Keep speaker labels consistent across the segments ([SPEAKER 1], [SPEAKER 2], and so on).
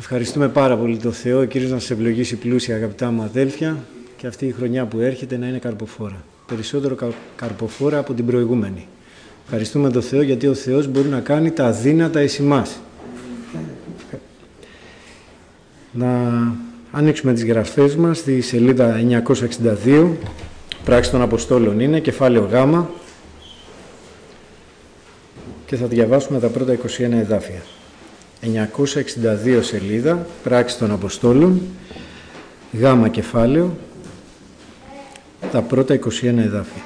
[SPEAKER 1] Ευχαριστούμε πάρα πολύ τον Θεό, ο Κύριος να σας ευλογήσει πλούσια, αγαπητά μου αδέλφια, και αυτή η χρονιά που έρχεται να είναι καρποφόρα. Περισσότερο καρποφόρα από την προηγούμενη. Ευχαριστούμε τον Θεό, γιατί ο Θεός μπορεί να κάνει τα αδύνατα εις ημάς. Να ανοίξουμε τις γραφές μας στη σελίδα 962, Πράξεις των Αποστόλων είναι, κεφάλαιο Γ, και θα διαβάσουμε τα πρώτα 21 εδάφια. 962 σελίδα, Πράξεις των Αποστόλων, Γ κεφάλαιο, τα πρώτα 21 εδάφια.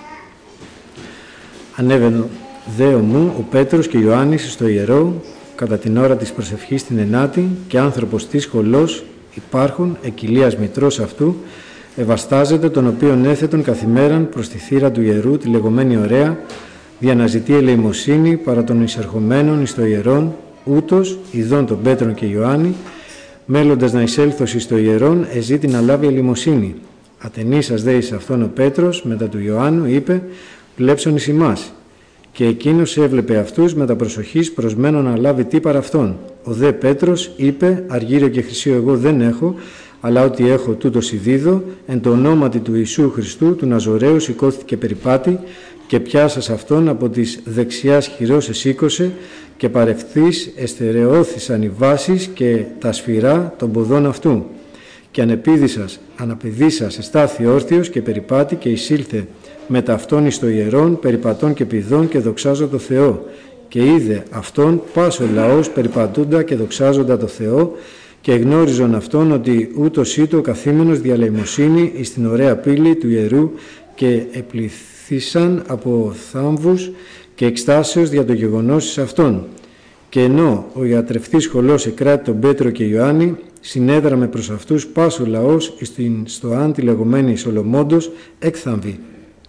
[SPEAKER 1] Ανέβαινε δε ομού ο Πέτρος και Ιωάννης στο ιερό κατά την ώρα της προσευχής την ενάτη, και άνθρωπος της σχολός υπάρχουν εκκυλίας μητρός αυτού, ευαστάζεται, τον οποίον έθετον καθημέραν προς τη θύρα του ιερού τη λεγόμενη ωραία, δια να ζητεί ελεημοσύνη παρά των εισερχομένων εις το ιερόν, ούτως ειδών τον Πέτρον και Ιωάννη, μέλλοντας να εισέλθωση στο ιερόν, εζήτη να λάβει ελεημοσύνη. Ατενίσας δε εις αυτόν ο Πέτρος μετά του Ιωάννου είπε, βλέψον εις ημάς. Και εκείνος έβλεπε αυτούς με τα προσοχής προσμένων να λάβει τι παρά αυτόν. Ο δε Πέτρος είπε, αργύριο και χρυσίο εγώ δεν έχω, αλλά ότι έχω τούτο ειδίδω, εν το ονόματι του Ιησού Χριστού, του Ναζωραίου, σηκώθηκε περιπάτη, και πιάσας αυτόν από της δεξιάς χειρός εσήκωσε, και παρευθείς εστερεώθησαν οι βάσεις και τα σφυρά των ποδών αυτού. Και αναπηδήσας εστάθη όρθιος και περιπάτη, και εισήλθε μετά αυτόν εις το ιερόν, περιπατών και πηδών, και δοξάζω το Θεό. Και είδε αυτόν πάσο λαός περιπατούντα και δοξάζοντα το Θεό, και εγνώριζον αυτόν ότι ούτως ήτο καθήμενος διαλεημοσύνη εις την ωραία πύλη του ιερού, και επληθήσαν από θάμβους και εκστάσεως δια το γεγονός εις αυτόν. Και ενώ ο ιατρευτής σχολός εκράτη τον Πέτρο και Ιωάννη, συνέδραμε προς αυτούς πάσο λαός εις την στοάν τη λεγόμενη Σολομόντος έκθαμβη.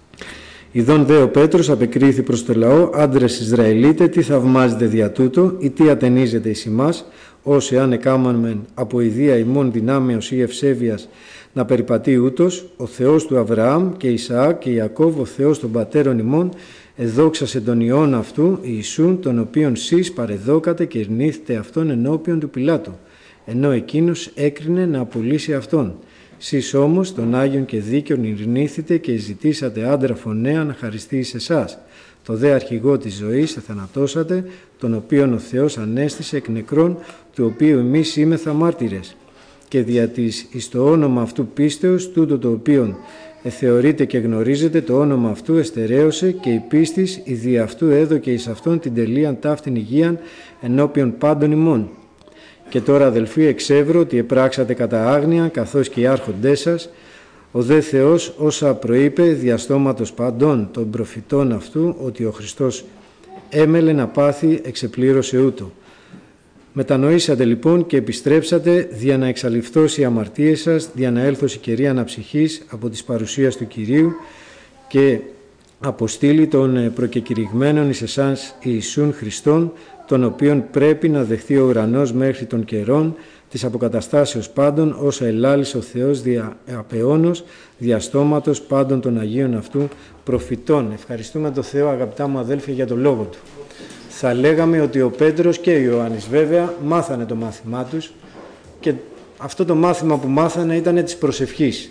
[SPEAKER 1] Ιδών δε ο Πέτρος απεκρίθη προς το λαό, άντρες Ισραηλίτε, τι θαυμάζετε δια τούτο, ή τι ατενίζετε εις ημάς, ως εάν εκάμαμεν από ιδία ημών δυνάμεως ή ευσέβειας να περιπατεί ούτως, ο Θεός του Αβραάμ και Ισαάκ και Ιακώβ, ο Θεός των πατέρων ημών, εδόξασε τον Υιόν αυτού, Ιησούν, τον οποίον σεις παρεδόκατε και ερνήθητε αυτόν ενώπιον του Πιλάτου, ενώ εκείνος έκρινε να απολύσει αυτόν. Σεις όμως τον Άγιον και Δίκαιον ειρνήθητε και ζητήσατε άντρα φωνέα να χαριστεί εις εσάς. Το δε αρχηγό της ζωής εθανατώσατε, τον οποίον ο Θεός ανέστησε εκ νεκρών, του οποίου εμείς είμεθα μάρτυρες. Και δια της εις το όνομα αυτού πίστεως, τούτο το οποίον θεωρείτε και γνωρίζετε, το όνομα αυτού εστερέωσε, και η πίστης η δι' αυτού έδωκε εις αυτόν την τελείαν ταύτην υγείαν ενώπιον πάντων ημών. Και τώρα, αδελφοί, εξεύρω ότι επράξατε κατά άγνοια, καθώς και οι άρχοντές σας, ο δε Θεός όσα προείπε διαστόματος παντών των προφητών αυτού, ότι ο Χριστός έμελε να πάθει, εξεπλήρωσε ούτω. Μετανοήσατε λοιπόν και επιστρέψατε, δια να εξαλειφθώσει οι αμαρτίες σας, δια να έλθωση καιρή αναψυχής από της παρουσίας του Κυρίου, και αποστήλει των προκεκηρυγμένων εις εσάς Ιησούν Χριστόν, τον οποίον πρέπει να δεχθεί ο ουρανός μέχρι των καιρών, της αποκαταστάσεως πάντων, όσα ελάλησε ο Θεός δια απεώνος, διαστόματος πάντων των Αγίων αυτού προφητών. Ευχαριστούμε τον Θεό, αγαπητά μου αδέλφια, για τον λόγο του. Θα λέγαμε ότι ο Πέτρος και ο Ιωάννης βέβαια μάθανε το μάθημά τους, και αυτό το μάθημα που μάθανε ήταν της προσευχής.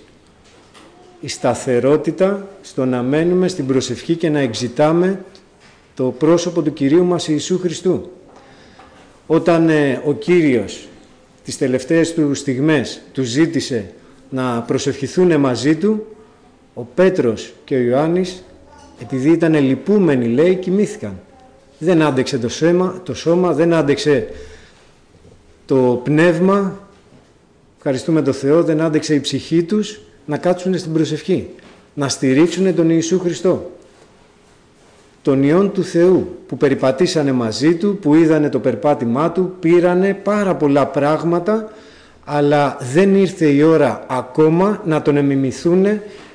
[SPEAKER 1] Η σταθερότητα στο να μένουμε στην προσευχή και να εξητάμε το πρόσωπο του Κυρίου μας Ιησού Χριστού. Όταν ο Κύριος τις τελευταίες του στιγμές του ζήτησε να προσευχηθούν μαζί του, ο Πέτρος και ο Ιωάννης, επειδή ήταν λυπούμενοι, λέει, κοιμήθηκαν. Δεν άντεξε το σώμα, δεν άντεξε το πνεύμα, ευχαριστούμε τον Θεό, δεν άντεξε η ψυχή τους να κάτσουν στην προσευχή, να στηρίξουν τον Ιησού Χριστό, τον Υιόν του Θεού, που περιπατήσανε μαζί του, που είδανε το περπάτημά του, πήρανε πάρα πολλά πράγματα, αλλά δεν ήρθε η ώρα ακόμα να τον εμιμηθούν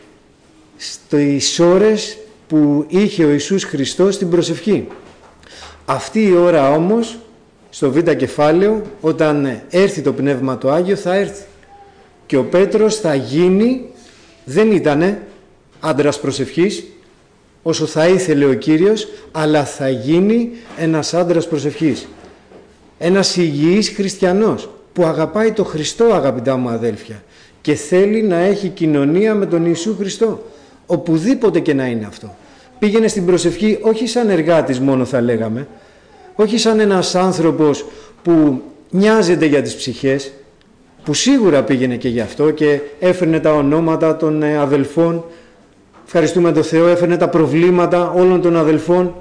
[SPEAKER 1] στις ώρες που είχε ο Ιησούς Χριστός στην προσευχή. Αυτή η ώρα όμως, στο Β κεφάλαιο, όταν έρθει το Πνεύμα το Άγιο, θα έρθει. Και ο Πέτρος θα γίνει, δεν ήτανε άντρας προσευχής, όσο θα ήθελε ο Κύριος, αλλά θα γίνει ένας άντρας προσευχής. Ένας υγιής χριστιανός, που αγαπάει το Χριστό, αγαπητά μου αδέλφια, και θέλει να έχει κοινωνία με τον Ιησού Χριστό, οπουδήποτε και να είναι αυτό. Πήγαινε στην προσευχή όχι σαν εργάτης μόνο, θα λέγαμε, όχι σαν ένας άνθρωπος που νοιάζεται για τις ψυχές, που σίγουρα πήγαινε και γι' αυτό και έφερνε τα ονόματα των αδελφών, ευχαριστούμε τον Θεό, έφερνε τα προβλήματα όλων των αδελφών,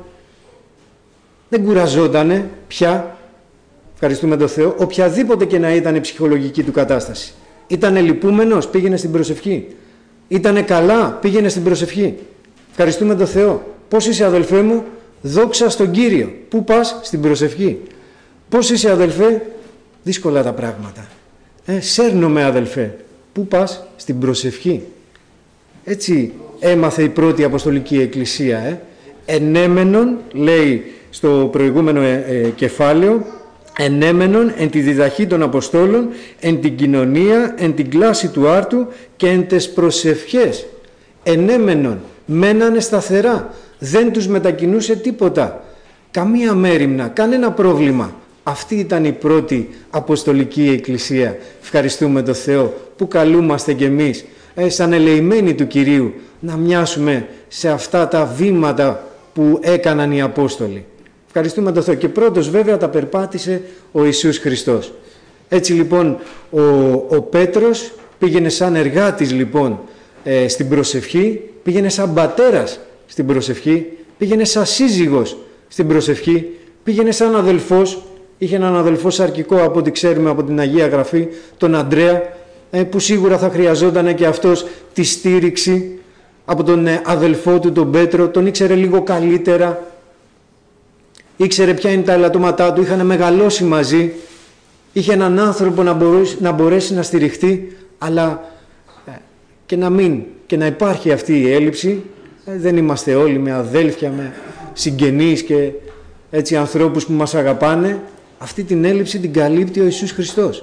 [SPEAKER 1] δεν κουραζότανε πια, ευχαριστούμε τον Θεό, οποιαδήποτε και να ήταν η ψυχολογική του κατάσταση. Ήτανε λυπούμενος, πήγαινε στην προσευχή. Ήτανε καλά, πήγαινε στην προσευχή. Ευχαριστούμε τον Θεό. Πώς είσαι, αδελφέ μου? Δόξα στον Κύριο. Πού πας? Στην προσευχή. Πώς είσαι, αδελφέ? Δύσκολα τα πράγματα. Σέρνομαι, αδελφέ. Πού πας? Στην προσευχή. Έτσι έμαθε η πρώτη Αποστολική Εκκλησία. Ενέμενον, λέει στο προηγούμενο κεφάλαιο, ενέμενον εν τη διδαχή των Αποστόλων, εν την κοινωνία, εν την κλάση του άρτου και εν τες προσευχές. Ενέμενον, μένανε σταθερά, δεν τους μετακινούσε τίποτα, καμία μέριμνα, κανένα πρόβλημα. Αυτή ήταν η πρώτη Αποστολική Εκκλησία. Ευχαριστούμε τον Θεό που καλούμαστε κι εμείς σαν ελεημένοι του Κυρίου να μοιάσουμε σε αυτά τα βήματα που έκαναν οι Απόστολοι. Ευχαριστούμε τον Θεό. Και πρώτος βέβαια τα περπάτησε ο Ιησούς Χριστός. Έτσι λοιπόν ο Πέτρος πήγαινε σαν εργάτης λοιπόν στην προσευχή, πήγαινε σαν πατέρας στην προσευχή, πήγαινε σαν σύζυγος στην προσευχή, πήγαινε σαν αδελφός, είχε έναν αδελφό σαρκικό από ό,τι ξέρουμε από την Αγία Γραφή, τον Αντρέα, που σίγουρα θα χρειαζόταν και αυτός τη στήριξη από τον αδελφό του τον Πέτρο, τον ήξερε λίγο καλύτερα, ήξερε ποια είναι τα ελαττώματά του, είχαν μεγαλώσει μαζί, είχε έναν άνθρωπο να μπορέσει να στηριχτεί, αλλά και να υπάρχει αυτή η έλλειψη. Δεν είμαστε όλοι με αδέλφια, με συγγενείς και έτσι ανθρώπους που μας αγαπάνε. Αυτή την έλλειψη την καλύπτει ο Ιησούς Χριστός.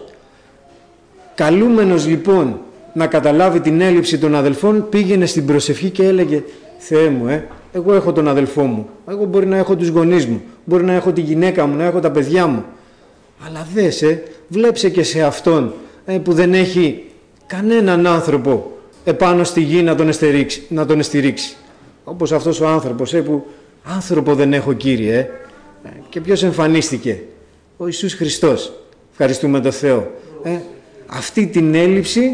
[SPEAKER 1] Καλούμενος λοιπόν να καταλάβει την έλλειψη των αδελφών, πήγαινε στην προσευχή και έλεγε «Θεέ μου, εγώ έχω τον αδελφό μου, εγώ μπορεί να έχω τους γονείς μου, μπορεί να έχω τη γυναίκα μου, να έχω τα παιδιά μου, αλλά δες, βλέψε και σε αυτόν που δεν έχει κανέναν άνθρωπο επάνω στη γη να τον στηρίξει. Όπως αυτός ο άνθρωπος που άνθρωπο δεν έχω, Κύριε. Και ποιος εμφανίστηκε? Ο Ιησούς Χριστός. Ευχαριστούμε τον Θεό. Αυτή την έλλειψη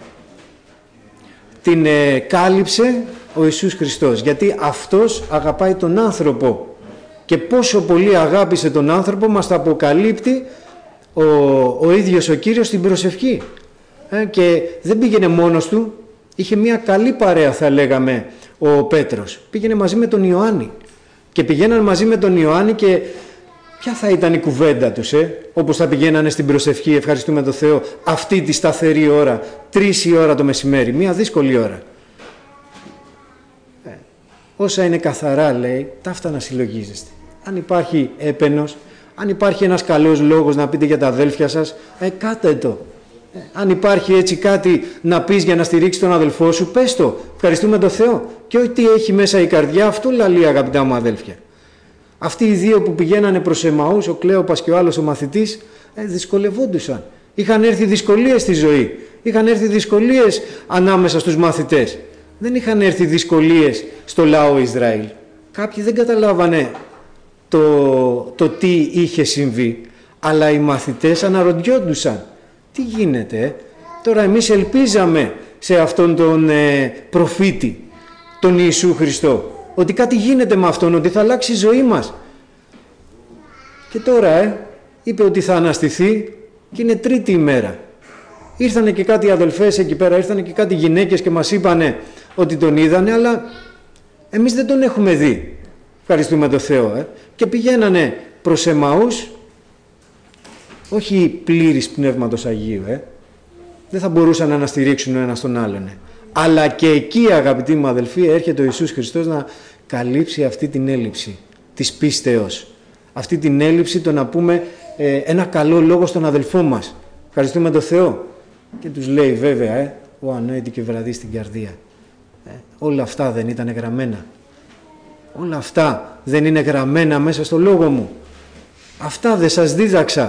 [SPEAKER 1] την κάλυψε ο Ιησούς Χριστός, γιατί αυτός αγαπάει τον άνθρωπο και πόσο πολύ αγάπησε τον άνθρωπο μας τα αποκαλύπτει ο ίδιος ο Κύριος στην προσευχή. Και δεν πήγαινε μόνος του, είχε μια καλή παρέα θα λέγαμε ο Πέτρος, πήγαινε μαζί με τον Ιωάννη και πηγαίναν μαζί με τον Ιωάννη και ποια θα ήταν η κουβέντα τους, όπως θα πηγαίνανε στην προσευχή, ευχαριστούμε τον Θεό, αυτή τη σταθερή ώρα, 3 η ώρα το μεσημέρι, μια δύσκολη ώρα. Όσα είναι καθαρά, λέει, ταύτα να συλλογίζεστε. Αν υπάρχει έπαινος, αν υπάρχει ένας καλός λόγος να πείτε για τα αδέλφια σας, κάτε το. Αν υπάρχει έτσι κάτι να πεις για να στηρίξεις τον αδελφό σου, πες το. Ευχαριστούμε τον Θεό. Και ό,τι έχει μέσα η καρδιά, αυτό λαλεί, αγαπητά μου αδέλφια. Αυτοί οι δύο που πηγαίνανε προς Εμαούς, ο Κλέοπας και ο άλλος ο μαθητής, δυσκολευόντουσαν. Είχαν έρθει δυσκολίες στη ζωή. Είχαν έρθει δυσκολίες ανάμεσα στους μαθητές. Δεν είχαν έρθει δυσκολίες στο λαό Ισραήλ. Κάποιοι δεν καταλάβανε το τι είχε συμβεί. Αλλά οι μαθητές αναρωτιόντουσαν. Τι γίνεται, τώρα εμείς ελπίζαμε σε αυτόν τον προφήτη, τον Ιησού Χριστό, ότι κάτι γίνεται με αυτόν, ότι θα αλλάξει η ζωή μας. Και τώρα είπε ότι θα αναστηθεί και είναι 3η ημέρα. Ήρθανε και κάτι αδελφές εκεί πέρα, ήρθανε και κάτι γυναίκες και μας είπανε ότι τον είδανε, αλλά εμείς δεν τον έχουμε δει. Ευχαριστούμε τον Θεό. Και πηγαίνανε προς Εμαούς, όχι πλήρης Πνεύματος Αγίου, δεν θα μπορούσαν να αναστηρίξουν ο ένας τον άλλον. Αλλά και εκεί, αγαπητοί μου αδελφοί, έρχεται ο Ιησούς Χριστός να καλύψει αυτή την έλλειψη της πίστεως. Αυτή την έλλειψη το να πούμε ένα καλό λόγο στον αδελφό μας. Ευχαριστούμε τον Θεό. Και τους λέει βέβαια, ο ανόητη και βραδύ στην καρδία. Όλα αυτά δεν ήταν γραμμένα. Όλα αυτά δεν είναι γραμμένα μέσα στο λόγο μου. Αυτά δεν σας δίδαξα.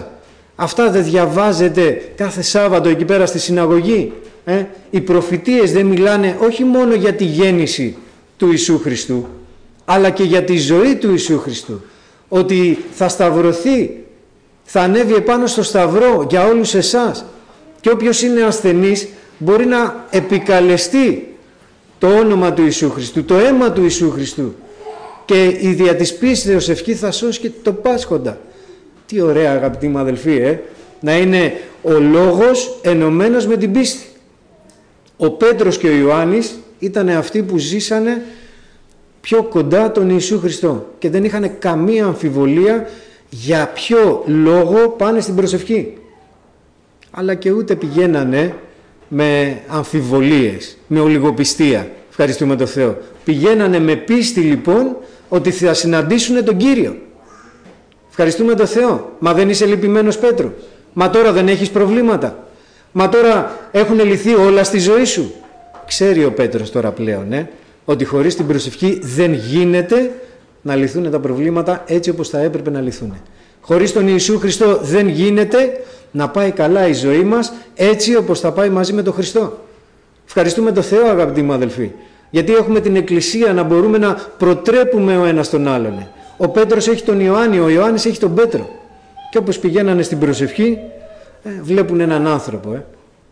[SPEAKER 1] Αυτά δεν διαβάζετε κάθε Σάββατο εκεί πέρα στη συναγωγή? Οι προφητείες δεν μιλάνε όχι μόνο για τη γέννηση του Ιησού Χριστού, αλλά και για τη ζωή του Ιησού Χριστού. Ότι θα σταυρωθεί, θα ανέβει επάνω στο σταυρό για όλους εσάς. Και όποιος είναι ασθενής μπορεί να επικαλεστεί το όνομα του Ιησού Χριστού, το αίμα του Ιησού Χριστού. Και η δια της πίστεως ευχή θα σώσει και το πάσχοντα. Τι ωραία, αγαπητοί μου αδελφοί, να είναι ο λόγος ενωμένος με την πίστη. Ο Πέτρος και ο Ιωάννης ήταν αυτοί που ζήσανε πιο κοντά τον Ιησού Χριστό και δεν είχαν καμία αμφιβολία για ποιο λόγο πάνε στην προσευχή. Αλλά και ούτε πηγαίνανε με αμφιβολίες, με ολιγοπιστία. Ευχαριστούμε τον Θεό. Πηγαίνανε με πίστη λοιπόν ότι θα συναντήσουν τον Κύριο. Ευχαριστούμε τον Θεό. Μα δεν είσαι λυπημένος, Πέτρο? Μα τώρα δεν έχεις προβλήματα? Μα τώρα έχουν λυθεί όλα στη ζωή σου? Ξέρει ο Πέτρος τώρα πλέον ότι χωρίς την προσευχή δεν γίνεται να λυθούν τα προβλήματα έτσι όπως θα έπρεπε να λυθούν. Χωρίς τον Ιησού Χριστό δεν γίνεται να πάει καλά η ζωή μας έτσι όπως θα πάει μαζί με τον Χριστό. Ευχαριστούμε τον Θεό, αγαπητοί μου αδελφοί, γιατί έχουμε την Εκκλησία να μπορούμε να προτρέπουμε ο ένας τον άλλον. Ο Πέτρος έχει τον Ιωάννη, ο Ιωάννης έχει τον Πέτρο. Και όπως πηγαίνανε στην προσευχή, βλέπουν έναν άνθρωπο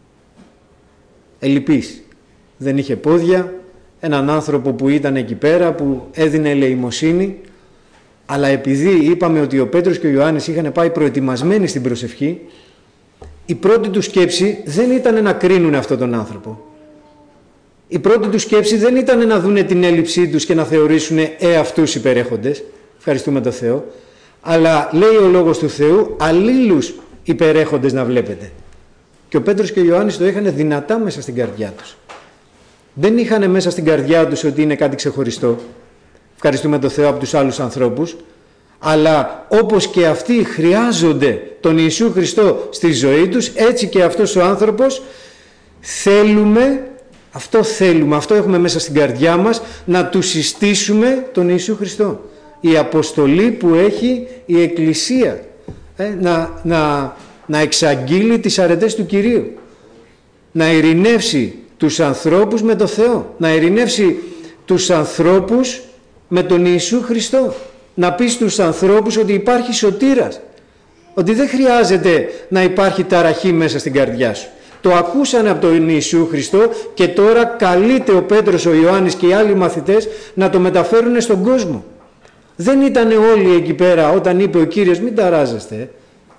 [SPEAKER 1] ελλειπής. Δεν είχε πόδια, έναν άνθρωπο που ήταν εκεί πέρα, που έδινε ελεημοσύνη, αλλά επειδή είπαμε ότι ο Πέτρος και ο Ιωάννης είχαν πάει προετοιμασμένοι στην προσευχή, η πρώτη του σκέψη δεν ήταν να κρίνουν αυτόν τον άνθρωπο. Η πρώτη του σκέψη δεν ήταν να δούνε την έλλειψή τους και να θεωρήσουν αυτούς υπερέχοντες. Ευχαριστούμε τον Θεό. Αλλά λέει ο Λόγος του Θεού, αλλήλους υπερέχοντες να βλέπετε. Και ο Πέτρος και ο Ιωάννης το είχαν δυνατά μέσα στην καρδιά τους. Δεν είχαν μέσα στην καρδιά τους ότι είναι κάτι ξεχωριστό. Ευχαριστούμε τον Θεό από τους άλλους ανθρώπους. Αλλά όπως και αυτοί χρειάζονται τον Ιησού Χριστό στη ζωή τους, έτσι και αυτός ο άνθρωπος θέλουμε, αυτό έχουμε μέσα στην καρδιά μας, να του συστήσουμε τον Ιησού Χριστό. Η αποστολή που έχει η Εκκλησία, να εξαγγείλει τις αρετές του Κυρίου, να ειρηνεύσει τους ανθρώπους με το Θεό, να ειρηνεύσει τους ανθρώπους με τον Ιησού Χριστό, να πει στους ανθρώπους ότι υπάρχει σωτήρας, ότι δεν χρειάζεται να υπάρχει ταραχή μέσα στην καρδιά σου. Το ακούσανε από τον Ιησού Χριστό και τώρα καλείται ο Πέτρος, ο Ιωάννης και οι άλλοι μαθητές να το μεταφέρουν στον κόσμο. Δεν ήταν όλοι εκεί πέρα όταν είπε ο Κύριος μην ταράζεστε.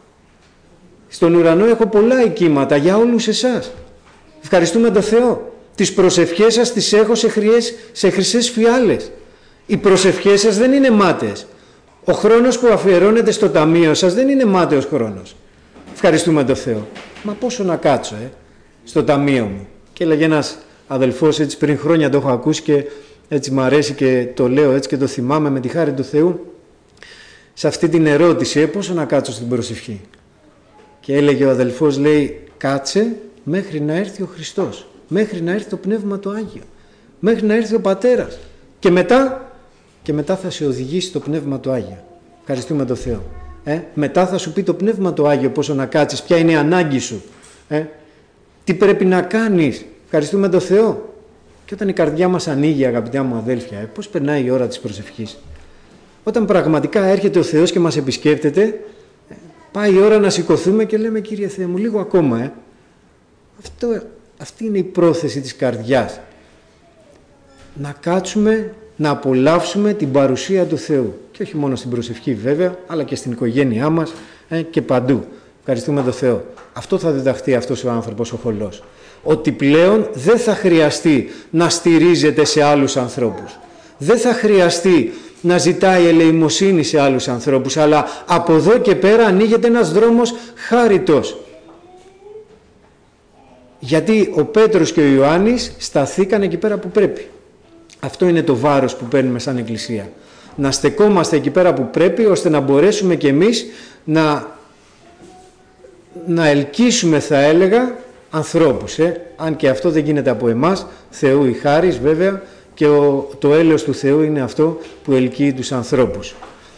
[SPEAKER 1] Στον ουρανό έχω πολλά οικίματα για όλους εσάς. Ευχαριστούμε τον Θεό. Τις προσευχές σας τις έχω σε χρυσές φιάλες. Οι προσευχές σας δεν είναι μάταιες. Ο χρόνος που αφιερώνεται στο ταμείο σας δεν είναι μάταιος χρόνος. Ευχαριστούμε τον Θεό. Μα πόσο να κάτσω στο ταμείο μου? Και έλεγε ένας αδελφός, έτσι πριν χρόνια το έχω ακούσει και έτσι μ' αρέσει και το λέω έτσι και το θυμάμαι με τη χάρη του Θεού, σε αυτή την ερώτηση, πόσο να κάτσω στην προσευχή? Και έλεγε ο αδελφός, λέει, κάτσε μέχρι να έρθει ο Χριστός, μέχρι να έρθει το Πνεύμα το Άγιο, μέχρι να έρθει ο Πατέρας και μετά θα σε οδηγήσει το Πνεύμα το Άγιο. Ευχαριστούμε τον Θεό. Μετά θα σου πει το Πνεύμα το Άγιο πόσο να κάτσεις, ποια είναι η ανάγκη σου, τι πρέπει να κάνεις. Ευχαριστούμε τον Θεό. Και όταν η καρδιά μας ανοίγει, αγαπητά μου αδέλφια, πώς περνάει η ώρα της προσευχής? Όταν πραγματικά έρχεται ο Θεός και μας επισκέπτεται, πάει η ώρα να σηκωθούμε και λέμε, Κύριε Θεέ μου, λίγο ακόμα. Αυτή είναι η πρόθεση της καρδιάς. Να κάτσουμε, να απολαύσουμε την παρουσία του Θεού. Και όχι μόνο στην προσευχή βέβαια, αλλά και στην οικογένειά μας και παντού. Ευχαριστούμε τον Θεό. Αυτό θα διδαχθεί αυτός ο άνθρωπος ο χωλός. Ότι πλέον δεν θα χρειαστεί να στηρίζεται σε άλλους ανθρώπους. Δεν θα χρειαστεί να ζητάει ελεημοσύνη σε άλλους ανθρώπους, αλλά από εδώ και πέρα ανοίγεται ένας δρόμος χάριτος. Γιατί ο Πέτρος και ο Ιωάννης σταθήκαν εκεί πέρα που πρέπει. Αυτό είναι το βάρος που παίρνουμε σαν Εκκλησία. Να στεκόμαστε εκεί πέρα που πρέπει, ώστε να μπορέσουμε κι εμείς να ελκύσουμε, θα έλεγα, ανθρώπους. Αν και αυτό δεν γίνεται από εμάς, Θεού η χάρις βέβαια, και το έλεος του Θεού είναι αυτό που ελκύει τους ανθρώπους.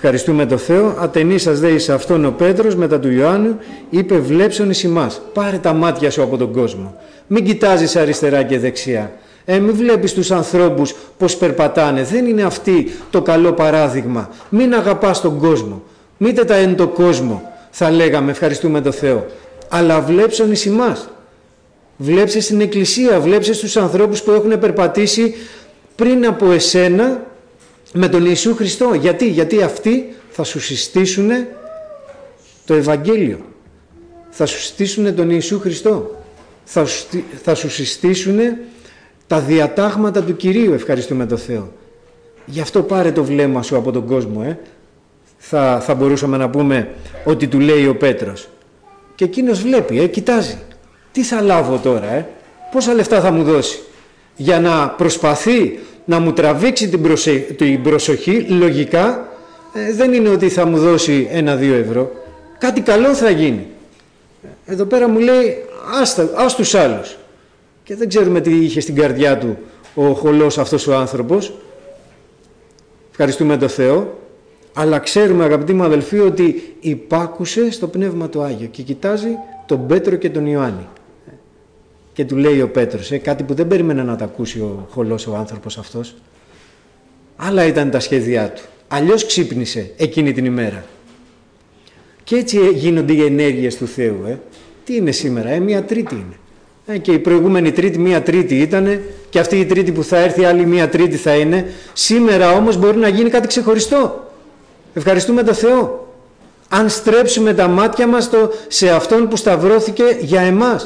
[SPEAKER 1] Ευχαριστούμε τον Θεό. Ατενίσας δε εις αυτόν ο Πέτρος μετά του Ιωάννου είπε βλέψον εις ημάς. Πάρε τα μάτια σου από τον κόσμο. Μην κοιτάζεις αριστερά και δεξιά. Μην βλέπεις τους ανθρώπους πως περπατάνε. Δεν είναι αυτοί το καλό παράδειγμα. Μην αγαπάς τον κόσμο. Μήτε τα εν το κόσμο, θα λέγαμε, ευχαριστούμε τον Θεό. Αλλά βλέψον εις ημάς. Βλέψε στην Εκκλησία, βλέψε στους ανθρώπους που έχουν περπατήσει πριν από εσένα με τον Ιησού Χριστό. Γιατί αυτοί θα σου συστήσουν το Ευαγγέλιο. Θα σου συστήσουν τον Ιησού Χριστό. Θα σου συστήσουν τα διατάγματα του Κυρίου, ευχαριστούμε τον Θεό. Γι' αυτό πάρε το βλέμμα σου από τον κόσμο. Θα μπορούσαμε να πούμε ότι του λέει ο Πέτρος. Και εκείνος βλέπει, κοιτάζει. Τι θα λάβω τώρα, πόσα λεφτά θα μου δώσει. Για να προσπαθεί να μου τραβήξει την προσοχή, λογικά δεν είναι ότι θα μου δώσει 1-2 ευρώ. Κάτι καλό θα γίνει. Εδώ πέρα μου λέει ας τους άλλους. Και δεν ξέρουμε τι είχε στην καρδιά του ο χολός αυτός ο άνθρωπος. Ευχαριστούμε τον Θεό. Αλλά ξέρουμε, αγαπητοί μου αδελφοί, ότι υπάκουσε στο Πνεύμα το Άγιο και κοιτάζει τον Πέτρο και τον Ιωάννη. Και του λέει ο Πέτρος, κάτι που δεν περίμενε να τα ακούσει ο χολός ο άνθρωπος αυτός. Άλλα ήταν τα σχέδιά του. Αλλιώς ξύπνησε εκείνη την ημέρα. Και έτσι γίνονται οι ενέργειες του Θεού. Τι είναι σήμερα, μία Τρίτη είναι. Και η προηγούμενη Τρίτη, μία Τρίτη ήτανε, και αυτή η Τρίτη που θα έρθει, άλλη μία Τρίτη θα είναι. Σήμερα όμως μπορεί να γίνει κάτι ξεχωριστό. Ευχαριστούμε τον Θεό. Αν στρέψουμε τα μάτια μας σε Αυτόν που σταυρώθηκε για εμάς.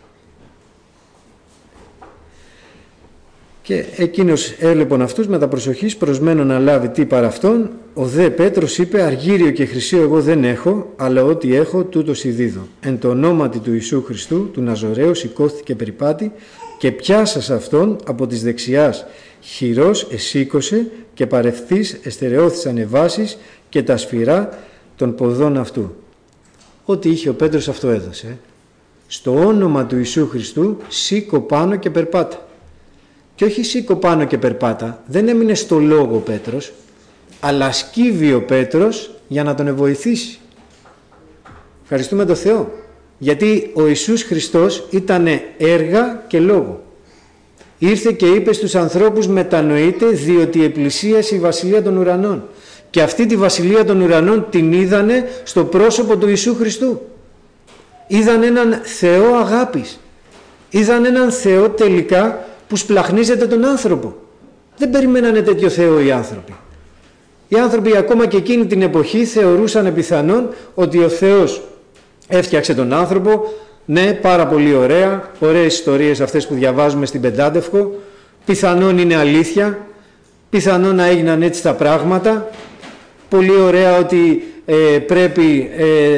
[SPEAKER 1] Και εκείνος έλεπον αυτούς με τα προσοχής προσμένω να λάβει τι παρά αυτόν. Ο δε Πέτρος είπε αργύριο και χρυσίο εγώ δεν έχω, αλλά ό,τι έχω τούτο ειδίδω. Εν το ονόματι του Ιησού Χριστού του Ναζωραίου σηκώθηκε περιπάτη και πιάσας αυτόν από της δεξιάς χειρός εσήκωσε και παρευθείς εστερεώθησαν εβάσεις και τα σφυρά των ποδών αυτού. Ό,τι είχε ο Πέτρος αυτό έδωσε. Στο όνομα του Ιησού Χριστού σήκω πάνω και περπάτα. Και όχι σήκω πάνω και περπάτα, δεν έμεινε στο λόγο ο Πέτρος, αλλά σκύβει ο Πέτρος για να τον βοηθήσει. Ευχαριστούμε τον Θεό. Γιατί ο Ιησούς Χριστός ήταν έργα και λόγο. Ήρθε και είπε στους ανθρώπους μετανοείτε διότι επλησίασε η βασιλεία των ουρανών. Και αυτή τη βασιλεία των ουρανών την είδανε στο πρόσωπο του Ιησού Χριστού. Είδαν έναν Θεό αγάπης. Είδαν έναν Θεό τελικά που σπλαχνίζεται τον άνθρωπο. Δεν περιμένανε τέτοιο Θεό οι άνθρωποι. Οι άνθρωποι ακόμα και εκείνη την εποχή θεωρούσαν πιθανόν ότι ο Θεός έφτιαξε τον άνθρωπο. Ναι, πάρα πολύ ωραία, ωραίες ιστορίες αυτές που διαβάζουμε στην Πεντάτευκο. Πιθανόν είναι αλήθεια, πιθανόν να έγιναν έτσι τα πράγματα. Πολύ ωραία ότι πρέπει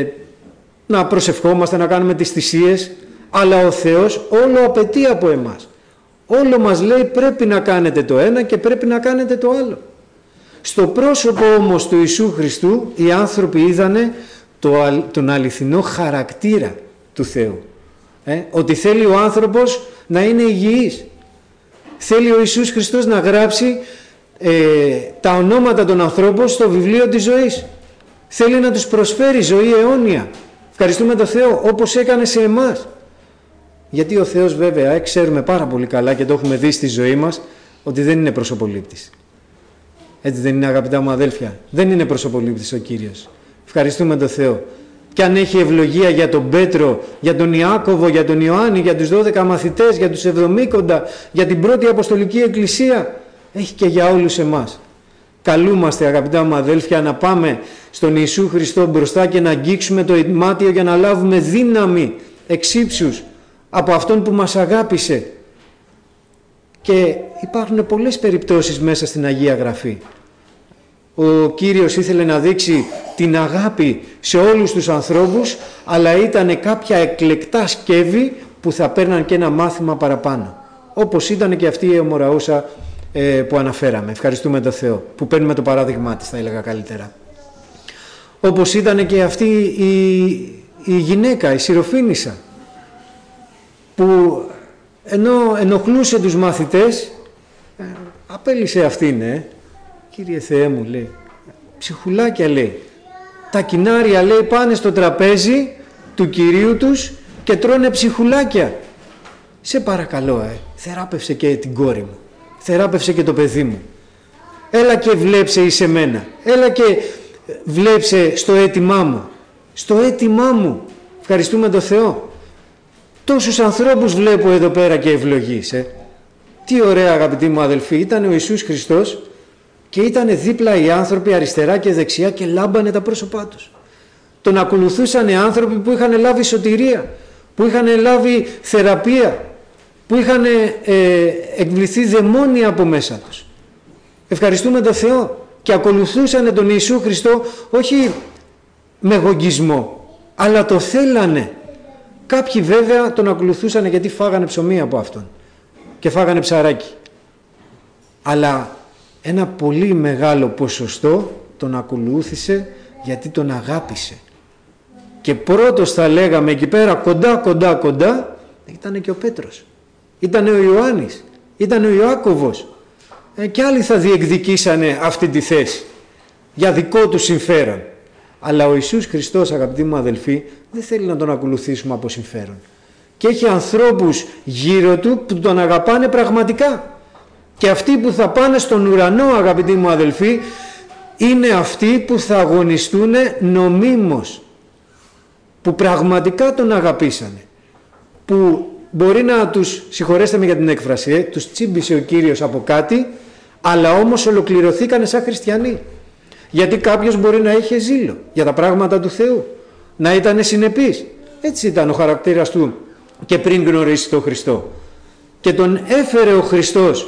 [SPEAKER 1] να προσευχόμαστε, να κάνουμε τις θυσίες, αλλά ο Θεός όλο απαιτεί από εμάς. Όλο μας λέει πρέπει να κάνετε το ένα και πρέπει να κάνετε το άλλο. Στο πρόσωπο όμως του Ιησού Χριστού οι άνθρωποι είδανε τον αληθινό χαρακτήρα του Θεού. Ότι θέλει ο άνθρωπος να είναι υγιής. Θέλει ο Ιησούς Χριστός να γράψει τα ονόματα των ανθρώπων στο βιβλίο της ζωής. Θέλει να τους προσφέρει ζωή αιώνια. Ευχαριστούμε τον Θεό όπως έκανε σε εμάς. Γιατί ο Θεός βέβαια ξέρουμε πάρα πολύ καλά και το έχουμε δει στη ζωή μας ότι δεν είναι προσωπολήπτης. Έτσι δεν είναι, αγαπητά μου αδέλφια? Δεν είναι προσωπολήπτης ο Κύριος. Ευχαριστούμε τον Θεό. Και αν έχει ευλογία για τον Πέτρο, για τον Ιάκωβο, για τον Ιωάννη, για τους 12 μαθητές, για τους 70, για την πρώτη Αποστολική Εκκλησία, έχει και για όλους εμάς. Καλούμαστε, αγαπητά μου αδέλφια, να πάμε στον Ιησού Χριστό μπροστά και να αγγίξουμε το ημάτιο για να λάβουμε δύναμη εξύψους από Αυτόν που μας αγάπησε. Και υπάρχουν πολλές περιπτώσεις μέσα στην Αγία Γραφή. Ο Κύριος ήθελε να δείξει την αγάπη σε όλους τους ανθρώπους, αλλά ήταν κάποια εκλεκτά σκεύη που θα παίρναν και ένα μάθημα παραπάνω. Όπως ήταν και αυτή η ομοραούσα που αναφέραμε. Ευχαριστούμε τον Θεό που παίρνουμε το παράδειγμά της, θα έλεγα καλύτερα. Όπως ήταν και αυτή η γυναίκα, η Συροφήνισσα, που ενώ ενοχλούσε τους μαθητές, απέλησε αυτήν, Κύριε Θεέ μου, λέει, ψυχουλάκια λέει. Τα κοινάρια λέει πάνε στο τραπέζι του Κυρίου τους και τρώνε ψυχουλάκια. Σε παρακαλώ, θεράπευσε και την κόρη μου, θεράπευσε και το παιδί μου. Έλα και βλέψε εις εμένα, έλα και βλέψε στο αίτημά μου, στο αίτημά μου. Ευχαριστούμε τον Θεό. Τόσους ανθρώπους βλέπω εδώ πέρα και ευλογείς. Τι ωραία, αγαπητοί μου αδελφοί, ήταν ο Ιησούς Χριστός και ήταν δίπλα οι άνθρωποι αριστερά και δεξιά και λάμπανε τα πρόσωπά τους. Τον ακολουθούσαν οι άνθρωποι που είχαν λάβει σωτηρία, που είχαν λάβει θεραπεία, που είχαν εκβληθεί δαιμόνια από μέσα τους. Ευχαριστούμε τον Θεό. Και ακολουθούσαν τον Ιησού Χριστό όχι με γογγισμό, αλλά το θέλανε. Κάποιοι βέβαια τον ακολουθούσαν γιατί φάγανε ψωμί από αυτόν και φάγανε ψαράκι. Αλλά ένα πολύ μεγάλο ποσοστό τον ακολούθησε γιατί τον αγάπησε. Και πρώτος θα λέγαμε εκεί πέρα κοντά ήταν και ο Πέτρος, ήταν ο Ιωάννης, ήταν ο Ιάκωβος, και άλλοι θα διεκδικήσανε αυτή τη θέση για δικό του συμφέρον. Αλλά ο Ιησούς Χριστός, αγαπητοί μου αδελφοί, δεν θέλει να τον ακολουθήσουμε από συμφέρον. Και έχει ανθρώπους γύρω του που τον αγαπάνε πραγματικά. Και αυτοί που θα πάνε στον ουρανό, αγαπητοί μου αδελφοί, είναι αυτοί που θα αγωνιστούν νομίμως, που πραγματικά τον αγαπήσανε, που μπορεί να τους, συγχωρέστε με για την έκφραση, τους τσίμπησε ο Κύριος από κάτι, αλλά όμως ολοκληρωθήκανε σαν χριστιανοί. Γιατί κάποιος μπορεί να είχε ζήλο για τα πράγματα του Θεού, να ήταν συνεπής. Έτσι ήταν ο χαρακτήρας του και πριν γνωρίσει τον Χριστό. Και τον έφερε ο Χριστός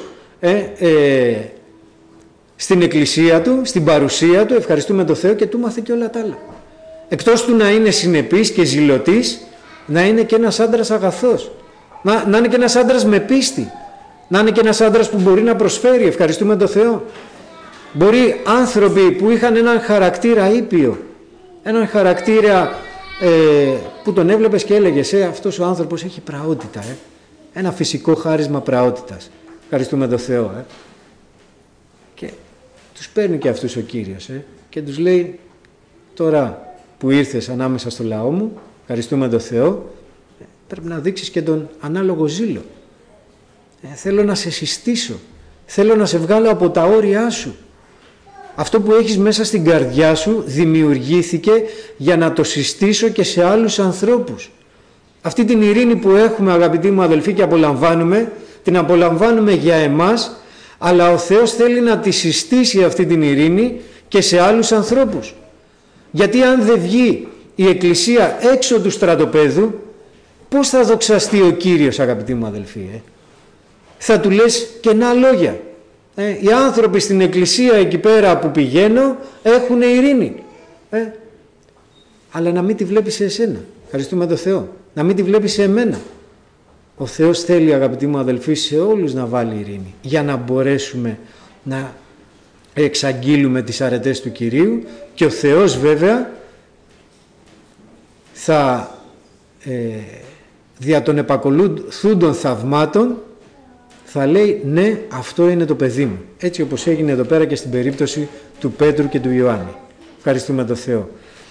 [SPEAKER 1] στην εκκλησία του, στην παρουσία του, ευχαριστούμε τον Θεό, και του μάθε και όλα τα άλλα. Εκτός του να είναι συνεπής και ζηλωτής, να είναι και ένας άντρας αγαθός, να είναι και ένας άντρας με πίστη, να είναι και ένας άντρας που μπορεί να προσφέρει, ευχαριστούμε τον Θεό. Μπορεί άνθρωποι που είχαν έναν χαρακτήρα ήπιο, έναν χαρακτήρα που τον έβλεπες και έλεγες αυτός ο άνθρωπος έχει πραότητα, ένα φυσικό χάρισμα πραότητας, ευχαριστούμε τον Θεό. Και τους παίρνει και αυτούς ο Κύριος και τους λέει, τώρα που ήρθες ανάμεσα στο λαό μου, ευχαριστούμε τον Θεό, πρέπει να δείξεις και τον ανάλογο ζήλο. Θέλω να σε συστήσω, θέλω να σε βγάλω από τα όρια σου. Αυτό που έχεις μέσα στην καρδιά σου δημιουργήθηκε για να το συστήσω και σε άλλους ανθρώπους. Αυτή την ειρήνη που έχουμε, αγαπητοί μου αδελφοί, και απολαμβάνουμε, την απολαμβάνουμε για εμάς, αλλά ο Θεός θέλει να τη συστήσει αυτή την ειρήνη και σε άλλους ανθρώπους. Γιατί αν δεν βγει η Εκκλησία έξω του στρατοπέδου, πώς θα δοξαστεί ο Κύριος, αγαπητοί μου αδελφοί? Θα του λες κενά λόγια. Οι άνθρωποι στην Εκκλησία εκεί πέρα που πηγαίνω έχουν ειρήνη. Αλλά να μην τη βλέπεις σε εσένα. Ευχαριστούμε τον Θεό. Να μην τη βλέπεις σε εμένα. Ο Θεός θέλει, αγαπητοί μου αδελφοί, σε όλους να βάλει ειρήνη, για να μπορέσουμε να εξαγγείλουμε τις αρετές του Κυρίου, και ο Θεός βέβαια θα δια των επακολουθούντων θαυμάτων θα λέει, ναι, αυτό είναι το παιδί μου. Έτσι όπως έγινε εδώ πέρα και στην περίπτωση του Πέτρου και του Ιωάννη. Ευχαριστούμε τον Θεό.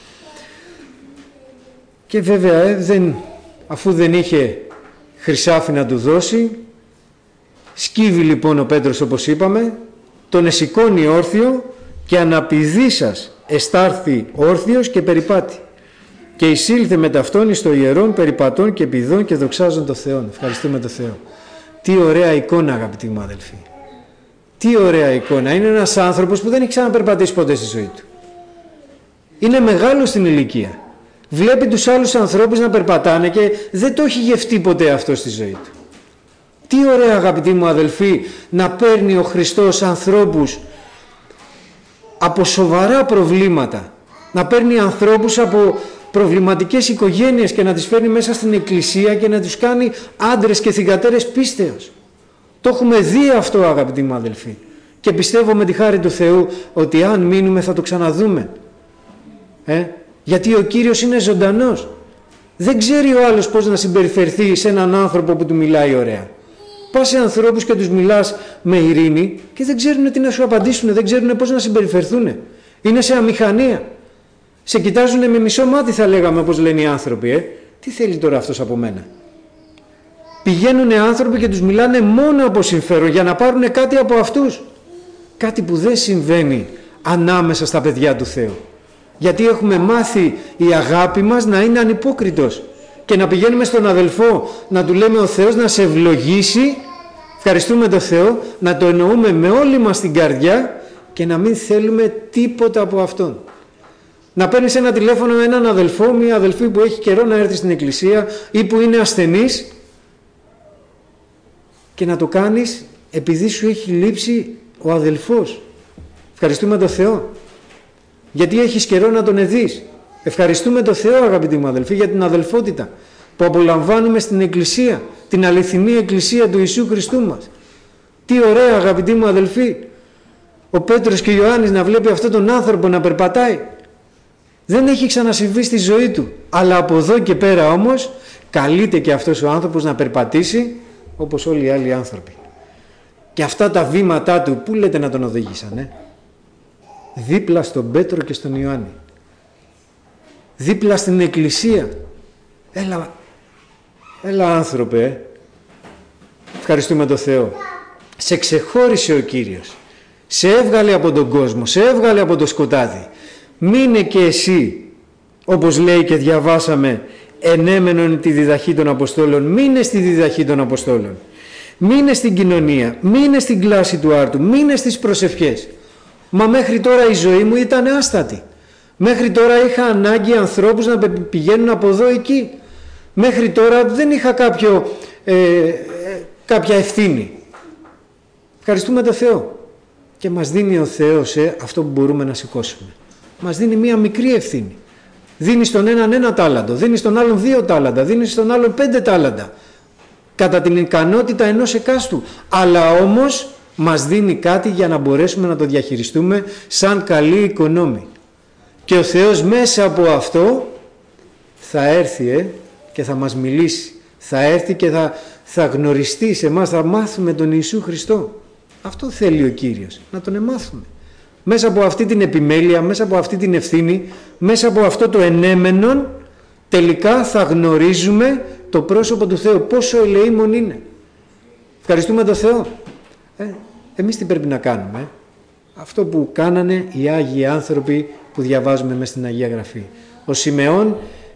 [SPEAKER 1] Και βέβαια αφού δεν είχε χρυσάφι να του δώσει, σκύβει λοιπόν ο Πέτρος, όπως είπαμε, τον εσηκώνει όρθιο και αναπηδήσας εστάρθη όρθιος και περιπάτη. Και εισήλθε με ταυτόν εις το ιερόν περιπατών και πηδών και δοξάζων τον Θεόν. Ευχαριστούμε τον Θεό. Τι ωραία εικόνα, αγαπητοί μου αδελφοί. Τι ωραία εικόνα. Είναι ένας άνθρωπος που δεν έχει ξαναπερπατήσει ποτέ στη ζωή του. Είναι μεγάλος στην ηλικία. Βλέπει τους άλλους ανθρώπους να περπατάνε και δεν το έχει γευτεί ποτέ αυτό στη ζωή του. Τι ωραία, αγαπητοί μου αδελφοί, να παίρνει ο Χριστός ανθρώπους από σοβαρά προβλήματα, να παίρνει ανθρώπους από προβληματικές οικογένειες και να τις φέρνει μέσα στην Εκκλησία και να τους κάνει άντρες και θυγατέρες πίστεως. Το έχουμε δει αυτό, αγαπητοί μου αδελφοί, και πιστεύω με τη χάρη του Θεού ότι αν μείνουμε θα το ξαναδούμε. Γιατί ο Κύριος είναι ζωντανός. Δεν ξέρει ο άλλος πώς να συμπεριφερθεί σε έναν άνθρωπο που του μιλάει ωραία. Πας σε ανθρώπους και τους μιλάς με ειρήνη και δεν ξέρουν τι να σου απαντήσουν, δεν ξέρουν πώς να συμπεριφερθούν. Είναι σε αμηχανία. Σε κοιτάζουν με μισό μάτι, θα λέγαμε, όπως λένε οι άνθρωποι. Τι θέλει τώρα αυτός από μένα? Πηγαίνουν άνθρωποι και τους μιλάνε μόνο από συμφέρον για να πάρουν κάτι από αυτούς. Κάτι που δεν συμβαίνει ανάμεσα στα παιδιά του Θεού. Γιατί έχουμε μάθει η αγάπη μας να είναι ανυπόκριτος και να πηγαίνουμε στον αδελφό να του λέμε ο Θεός να σε ευλογήσει, ευχαριστούμε τον Θεό, να το εννοούμε με όλη μας την καρδιά και να μην θέλουμε τίποτα από Αυτόν. Να παίρνεις ένα τηλέφωνο με έναν αδελφό, μια αδελφή που έχει καιρό να έρθει στην εκκλησία ή που είναι ασθενής και να το κάνεις επειδή σου έχει λείψει ο αδελφός. Ευχαριστούμε τον Θεό γιατί έχεις καιρό να τον δεις. Ευχαριστούμε τον Θεό, αγαπητοί μου αδελφοί, για την αδελφότητα που απολαμβάνουμε στην εκκλησία, την αληθινή εκκλησία του Ιησού Χριστού μας. Τι ωραία, αγαπητοί μου αδελφοί, ο Πέτρος και ο Ιωάννης να βλέπει αυτόν τον άνθρωπο να περπατάει. Δεν έχει ξανασυμβεί στη ζωή του, αλλά από εδώ και πέρα όμως καλείται και αυτός ο άνθρωπος να περπατήσει όπως όλοι οι άλλοι άνθρωποι. Και αυτά τα βήματά του, πού λέτε να τον οδήγησαν? Δίπλα στον Πέτρο και στον Ιωάννη. Δίπλα στην εκκλησία. Έλα άνθρωπε, ευχαριστούμε τον Θεό. Σε ξεχώρισε ο Κύριος. Σε έβγαλε από τον κόσμο, σε έβγαλε από το σκοτάδι. Μείνε και εσύ, όπως λέει και διαβάσαμε, ενέμενον τη διδαχή των Αποστόλων. Μείνε στη διδαχή των Αποστόλων. Μείνε στην κοινωνία, μείνε στην κλάση του άρτου, μείνε στις προσευχές. Μα μέχρι τώρα η ζωή μου ήταν άστατη. Μέχρι τώρα είχα ανάγκη ανθρώπους να πηγαίνουν από εδώ εκεί. Μέχρι τώρα δεν είχα κάποια ευθύνη. Ευχαριστούμε τον Θεό. Και μας δίνει ο Θεός αυτό που μπορούμε να σηκώσουμε. Μας δίνει μία μικρή ευθύνη. Δίνει στον έναν 1 τάλαντο, δίνει στον άλλον 2 τάλαντα, δίνει στον άλλον 5 τάλαντα. Κατά την ικανότητα ενός εκάστου. Αλλά όμως μας δίνει κάτι για να μπορέσουμε να το διαχειριστούμε σαν καλοί οικονόμοι. Και ο Θεός μέσα από αυτό θα έρθει και θα μας μιλήσει. Θα έρθει και θα γνωριστεί σε εμάς, θα μάθουμε τον Ιησού Χριστό. Αυτό θέλει ο Κύριος, να τον εμάθουμε. Μέσα από αυτή την επιμέλεια, μέσα από αυτή την ευθύνη, μέσα από αυτό το ενέμενον, τελικά θα γνωρίζουμε το πρόσωπο του Θεού, πόσο ελεήμων είναι. Ευχαριστούμε τον Θεό. Εμείς τι πρέπει να κάνουμε? Αυτό που κάνανε οι Άγιοι άνθρωποι που διαβάζουμε μέσα στην Αγία Γραφή. Ο Σιμεών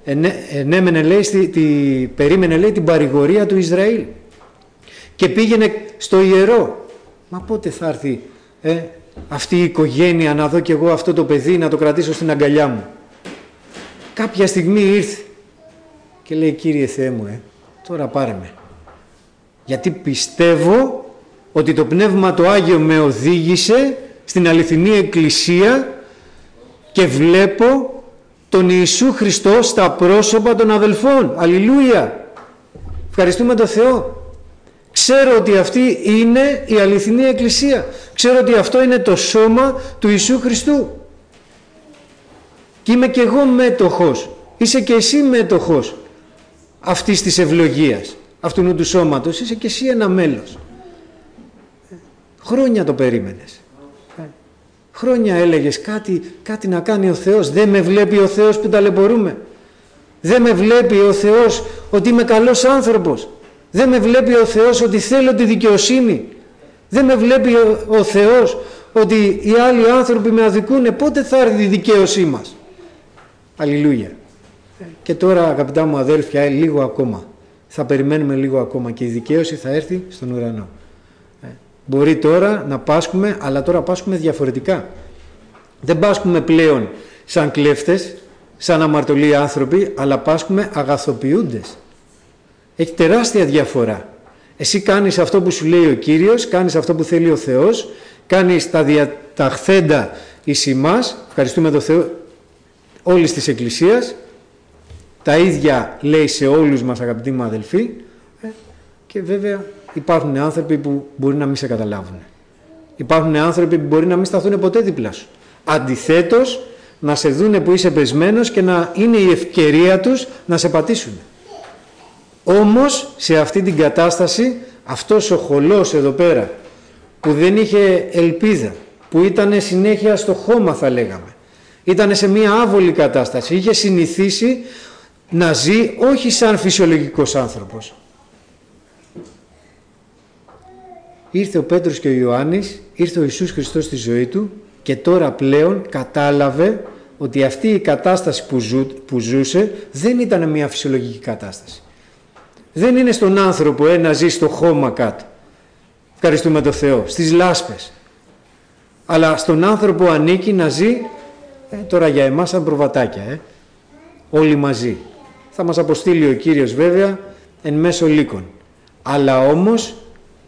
[SPEAKER 1] περίμενε λέει την παρηγορία του Ισραήλ και πήγαινε στο ιερό. Μα πότε θα έρθει αυτή η οικογένεια να δω κι εγώ αυτό το παιδί, να το κρατήσω στην αγκαλιά μου? Κάποια στιγμή ήρθε και λέει, Κύριε Θεέ μου, τώρα πάρε με. Γιατί πιστεύω ότι το Πνεύμα το Άγιο με οδήγησε στην αληθινή εκκλησία και βλέπω τον Ιησού Χριστό στα πρόσωπα των αδελφών. Αλληλούια! Ευχαριστούμε τον Θεό. Ξέρω ότι αυτή είναι η αληθινή εκκλησία. Ξέρω ότι αυτό είναι το σώμα του Ιησού Χριστού. Και είμαι και εγώ μέτοχος. Είσαι και εσύ μέτοχος αυτής της ευλογίας, αυτού του σώματος. Είσαι και εσύ ένα μέλος. Χρόνια το περίμενες. Χρόνια έλεγες κάτι να κάνει ο Θεός. Δεν με βλέπει ο Θεός που ταλαιπωρούμε? Δεν με βλέπει ο Θεός ότι είμαι καλός άνθρωπος? Δεν με βλέπει ο Θεός ότι θέλω τη δικαιοσύνη? Δεν με βλέπει ο Θεός ότι οι άλλοι άνθρωποι με αδικούνε? Πότε θα έρθει η δικαίωσή μας? Αλληλούια. Και τώρα, αγαπητά μου αδέλφια, λίγο ακόμα. Θα περιμένουμε λίγο ακόμα και η δικαίωση θα έρθει στον ουρανό. Μπορεί τώρα να πάσχουμε, αλλά τώρα πάσχουμε διαφορετικά. Δεν πάσχουμε πλέον σαν κλέφτες, σαν αμαρτωλοί άνθρωποι, αλλά πάσχουμε αγαθοποιούντες. Έχει τεράστια διαφορά. Εσύ κάνεις αυτό που σου λέει ο Κύριος, κάνεις αυτό που θέλει ο Θεός, κάνεις τα διαταχθέντα εις ημάς, ευχαριστούμε τον Θεό, όλης της Εκκλησίας, τα ίδια λέει σε όλους μας, αγαπητοί μου αδελφοί, και βέβαια υπάρχουν άνθρωποι που μπορεί να μην σε καταλάβουν. Υπάρχουν άνθρωποι που μπορεί να μην σταθούν ποτέ δίπλα σου. Αντιθέτως, να σε δούνε που είσαι πεσμένος και να είναι η ευκαιρία τους να σε πατήσουν. Όμως, σε αυτή την κατάσταση, αυτός ο χωλός εδώ πέρα, που δεν είχε ελπίδα, που ήταν συνέχεια στο χώμα θα λέγαμε, Ήταν σε μια άβολη κατάσταση. Είχε συνηθίσει να ζει όχι σαν φυσιολογικός άνθρωπος. Ήρθε ο Πέτρος και ο Ιωάννης, ήρθε ο Ιησούς Χριστός στη ζωή του και τώρα πλέον κατάλαβε ότι αυτή η κατάσταση που ζούσε δεν ήταν μια φυσιολογική κατάσταση. Δεν είναι στον άνθρωπο να ζει στο χώμα κάτω. Ευχαριστούμε τον Θεό, στις λάσπες. Αλλά στον άνθρωπο ανήκει να ζει, τώρα για εμάς σαν προβατάκια, όλοι μαζί. Θα μας αποστείλει ο Κύριος βέβαια εν μέσω λύκων. Αλλά όμως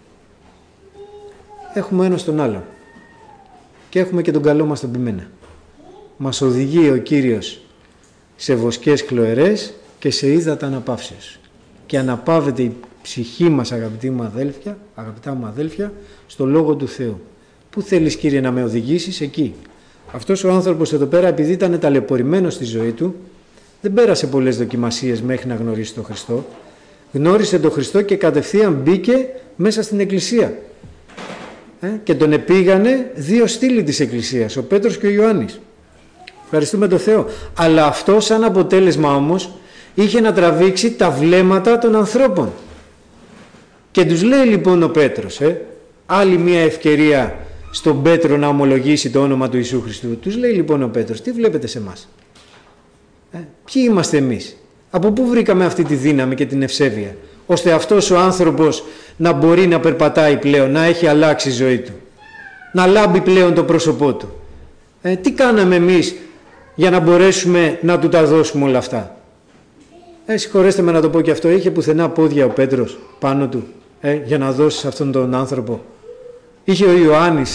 [SPEAKER 1] έχουμε ένα τον άλλον και έχουμε και τον καλό μας τον ποιμένα. Μας οδηγεί ο Κύριος σε βοσκές χλωερές και σε ύδατα αναπαύσεως. Και αναπαύεται η ψυχή μας, αγαπητά μου αδέλφια, στο Λόγο του Θεού. Πού θέλεις, Κύριε, να με οδηγήσεις? Εκεί. Αυτός ο άνθρωπος εδώ πέρα, επειδή ήταν ταλαιπωρημένος στη ζωή του, δεν πέρασε πολλές δοκιμασίες μέχρι να γνωρίσει τον Χριστό. Γνώρισε τον Χριστό και κατευθείαν μπήκε μέσα στην Εκκλησία. Και τον επήγανε δύο στήλοι της Εκκλησίας, ο Πέτρος και ο Ιωάννης. Ευχαριστούμε τον Θεό. Αλλά αυτό σαν αποτέλεσμα όμως είχε να τραβήξει τα βλέμματα των ανθρώπων. Και τους λέει λοιπόν ο Πέτρος, άλλη μια ευκαιρία στον Πέτρο να ομολογήσει το όνομα του Ιησού Χριστού. Τους λέει λοιπόν ο Πέτρος, τι βλέπετε σε εμάς? Ποιοι είμαστε εμείς? Από πού βρήκαμε αυτή τη δύναμη και την ευσέβεια, ώστε αυτός ο άνθρωπος να μπορεί να περπατάει πλέον, να έχει αλλάξει η ζωή του, να λάμπει πλέον το πρόσωπό του? Τι κάναμε εμείς για να μπορέσουμε να του τα δώσουμε όλα αυτά? Συγχωρέστε με να το πω και αυτό, είχε πουθενά πόδια ο Πέτρος πάνω του για να δώσει σε αυτόν τον άνθρωπο? Είχε ο Ιωάννης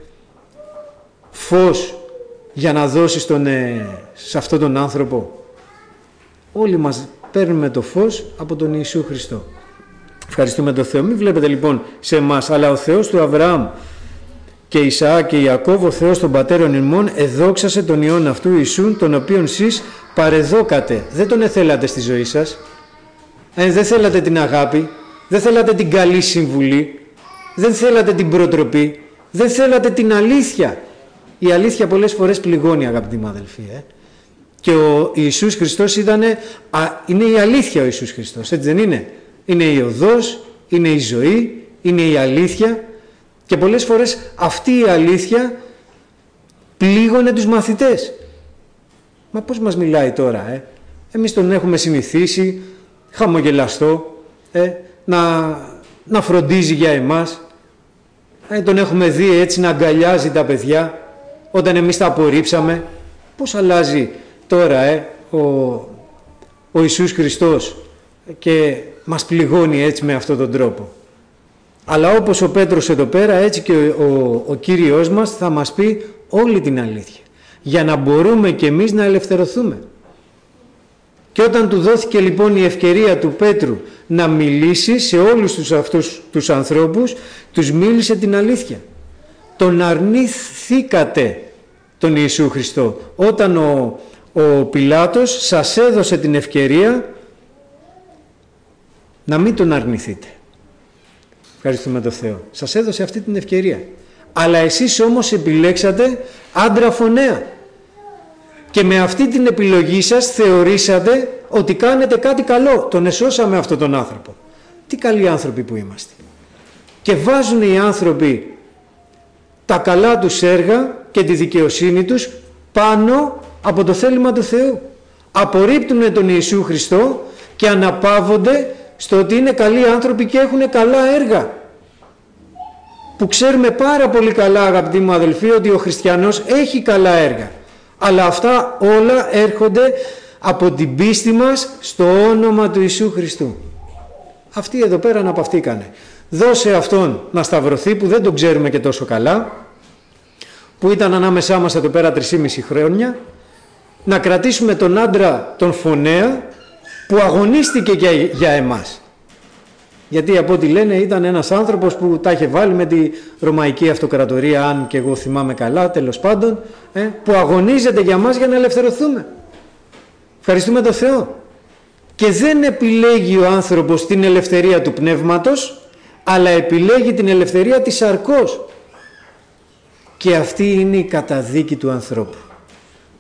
[SPEAKER 1] φως για να δώσει σε αυτόν τον άνθρωπο? Όλοι μας παίρνουμε το φως από τον Ιησού Χριστό. Ευχαριστούμε τον Θεό. Μην βλέπετε λοιπόν σε εμάς, αλλά ο Θεός του Αβραάμ και Ισαάκ και Ιακώβ, ο Θεός των πατέρων ημών, εδόξασε τον Υιόν αυτού Ιησούν, τον οποίον σεις παρεδώκατε. Δεν τον εθέλατε στη ζωή σας. Δεν θέλατε την αγάπη, δεν θέλατε την καλή συμβουλή, δεν θέλατε την προτροπή, δεν θέλατε την αλήθεια. Η αλήθεια πολλές φορές πληγώνει, αγαπητοί μου αδελφοί. Και ο Ιησούς Χριστός είναι η αλήθεια ο Ιησούς Χριστός, έτσι δεν είναι? Είναι η οδός, είναι η ζωή, είναι η αλήθεια. Και πολλές φορές αυτή η αλήθεια πλήγωνε τους μαθητές. Μα πώς μας μιλάει τώρα? Εμείς τον έχουμε συνηθίσει χαμογελαστό, να φροντίζει για εμάς. Τον έχουμε δει έτσι να αγκαλιάζει τα παιδιά όταν εμείς τα απορρίψαμε. Πώς αλλάζει τώρα ο Ιησούς Χριστός και μας πληγώνει έτσι με αυτόν τον τρόπο? Αλλά όπως ο Πέτρος εδώ πέρα, έτσι και ο Κύριος μας θα μας πει όλη την αλήθεια, για να μπορούμε και εμείς να ελευθερωθούμε. Και όταν του δόθηκε λοιπόν η ευκαιρία του Πέτρου να μιλήσει σε όλους αυτούς τους ανθρώπους, τους μίλησε την αλήθεια. Τον αρνηθήκατε τον Ιησού Χριστό. Όταν ο Πιλάτος σας έδωσε την ευκαιρία να μην τον αρνηθείτε. Ευχαριστούμε τον Θεό. Σας έδωσε αυτή την ευκαιρία. Αλλά εσείς όμως επιλέξατε άντρα φωνέα. Και με αυτή την επιλογή σας θεωρήσατε ότι κάνετε κάτι καλό. Τον εσώσαμε αυτόν τον άνθρωπο. Τι καλοί άνθρωποι που είμαστε. Και βάζουν οι άνθρωποι τα καλά τους έργα και τη δικαιοσύνη τους πάνω από το θέλημα του Θεού. Απορρίπτουν τον Ιησού Χριστό και αναπαύονται στο ότι είναι καλοί άνθρωποι και έχουν καλά έργα. Που ξέρουμε πάρα πολύ καλά, αγαπητοί μου αδελφοί, ότι ο χριστιανός έχει καλά έργα. Αλλά αυτά όλα έρχονται από την πίστη μας στο όνομα του Ιησού Χριστού. Αυτοί εδώ πέρα αναπαυτήκανε. Δώσε αυτόν να σταυρωθεί, που δεν τον ξέρουμε και τόσο καλά, που ήταν ανάμεσά μας εδώ πέρα 3,5 χρόνια, να κρατήσουμε τον άντρα τον φωνέα που αγωνίστηκε για εμάς. Γιατί από ό,τι λένε ήταν ένας άνθρωπος που τα είχε βάλει με τη Ρωμαϊκή Αυτοκρατορία, αν και εγώ θυμάμαι καλά, τέλος πάντων, που αγωνίζεται για μας για να ελευθερωθούμε. Ευχαριστούμε τον Θεό. Και δεν επιλέγει ο άνθρωπος την ελευθερία του πνεύματος, αλλά επιλέγει την ελευθερία της σαρκός. Και αυτή είναι η καταδίκη του ανθρώπου.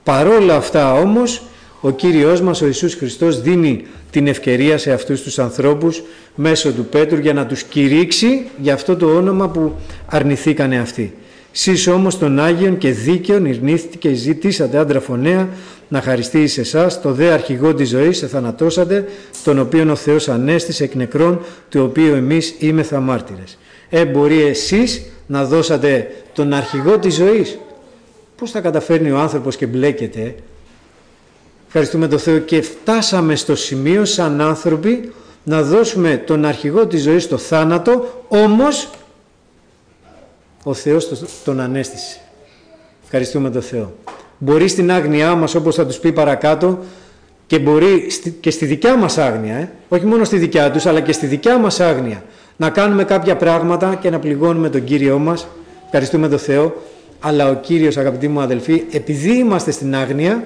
[SPEAKER 1] Παρόλα αυτά όμως, ο Κύριος μας, ο Ιησούς Χριστός, δίνει την ευκαιρία σε αυτούς τους ανθρώπους μέσω του Πέτρου για να τους κηρύξει για αυτό το όνομα που αρνηθήκανε αυτοί. Σεις όμως των Άγιων και δίκαιων ειρνήθητε και ζητήσατε άντρα φωνέα να χαριστεί εις εσάς, το δε αρχηγό της ζωής εθανατώσατε, τον οποίον ο Θεός ανέστησε εκ νεκρών, του οποίου εμείς είμεθα μάρτυρες. Μπορεί εσείς να δώσατε τον αρχηγό της ζωής? Πώς θα καταφέρνει ο άνθρωπος και μπλέκεται? Ευχαριστούμε τον Θεό και φτάσαμε στο σημείο σαν άνθρωποι να δώσουμε τον αρχηγό της ζωής στο θάνατο, όμως ο Θεός τον ανέστησε. Ευχαριστούμε τον Θεό. Μπορεί στην άγνοιά μας, όπως θα τους πει παρακάτω, και μπορεί και στη δικιά μας άγνοια, όχι μόνο στη δικιά τους, αλλά και στη δικιά μας άγνοια, να κάνουμε κάποια πράγματα και να πληγώνουμε τον Κύριό μας. Ευχαριστούμε τον Θεό. Αλλά ο Κύριος, αγαπητοί μου αδελφοί, επειδή είμαστε στην άγνοια,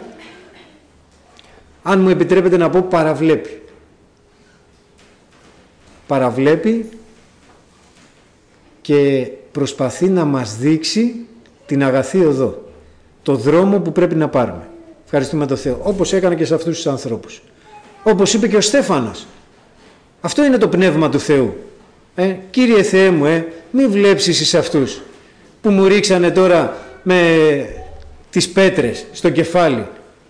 [SPEAKER 1] αν μου επιτρέπετε να πω, παραβλέπει και προσπαθεί να μας δείξει την αγαθή οδό, το δρόμο που πρέπει να πάρουμε. Ευχαριστούμε τον Θεό, όπως έκανε και σε αυτούς τους ανθρώπους. Όπως είπε και ο Στέφανος, αυτό είναι το πνεύμα του Θεού. Κύριε Θεέ μου, μη βλέψεις εις αυτούς που μου ρίξανε τώρα με τις πέτρες στο κεφάλι.